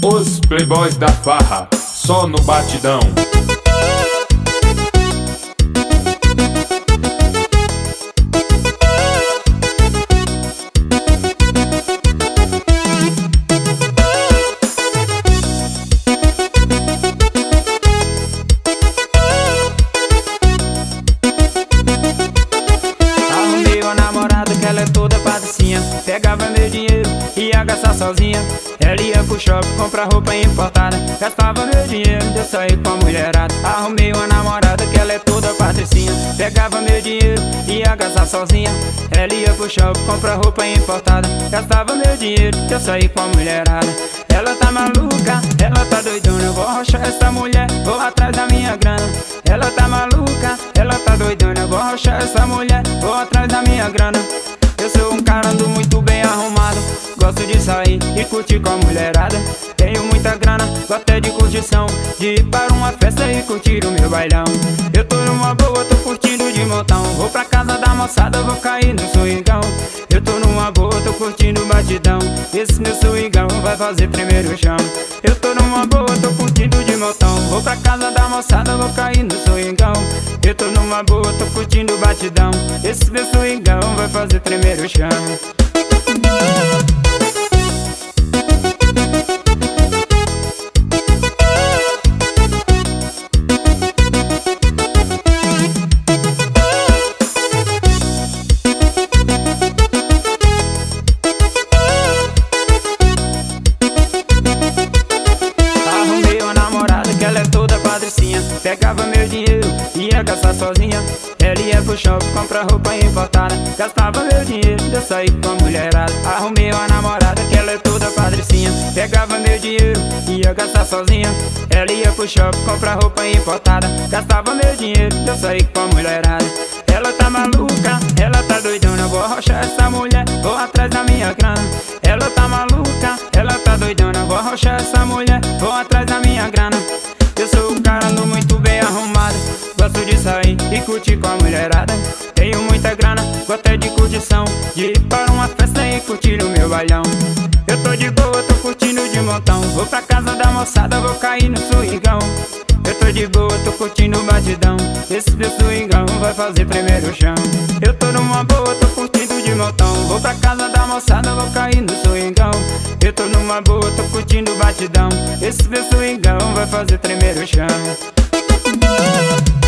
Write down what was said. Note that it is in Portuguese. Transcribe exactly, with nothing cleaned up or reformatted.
Os playboys da farra, só no batidão. Arrumei uma namorada que ela é toda patricinha. Pegava meu dinheiro e ia gastar sozinha. Ela ia pro shopping comprar roupa importada. Gastava meu dinheiro, eu saí com a mulherada. Arrumei uma namorada que ela é toda patricinha. Pegava meu dinheiro e ia gastar sozinha. Ela ia pro shopping comprar roupa importada. Gastava meu dinheiro, eu saí com a mulherada. Ela tá maluca, ela tá doidona. Eu vou arrochar essa mulher, vou atrás da minha grana. Ela tá maluca, ela tá doidona. Eu vou arrochar essa mulher, vou atrás da minha grana. Eu sou um cara, ando muito bem arrumado. Gosto de sair e curtir com a mulherada. Tenho muita grana, gosto até de curtição, de ir para uma festa e curtir o meu bailão. Eu tô numa boa, tô curtindo de montão. Vou pra casa da moçada, vou cair no swingão. Eu tô numa boa, tô curtindo batidão. Esse meu swingão vai fazer tremer o chão. Eu tô numa boa, tô curtindo de montão. Vou pra casa da moçada, vou cair no swingão. Eu tô numa boa, tô curtindo batidão. Esse meu swingão vai fazer tremer o chão. Arrumei uma namorada que ela é toda patricinha. Pegava meu dinheiro e ia gastar sozinha. Ela ia pro shopping comprar roupa importada. Gastava meu dinheiro, eu saí com a mulherada. Arrumei uma namorada que ela é toda patricinha. Pegava meu dinheiro e ia gastar sozinha. Ela ia pro shopping comprar roupa importada. Gastava meu dinheiro, eu saí com a mulherada. Ela tá maluca, ela tá doidona. Eu vou arrochar essa mulher, vou atrás da minha grana. Ela tá maluca, ela tá doidona. Eu vou arrochar essa mulher, vou atrás da minha grana. Eu sou um cara, ando muito bem arrumado. Gosto de sair e curtir com a mulherada. Tenho muita grana, gosto até de curtição, de ir para uma festa e curtir o meu bailão. Eu tô de boa, tô curtindo de montão. Vou pra casa da moçada, vou cair no swingão. Eu tô de boa, tô curtindo batidão. Esse meu swingão vai fazer tremer o chão. Eu tô numa boa, tô curtindo de montão. Vou pra casa da moçada, vou cair no swingão. Eu tô numa boa, tô curtindo batidão. Esse meu swingão vai fazer tremer o chão.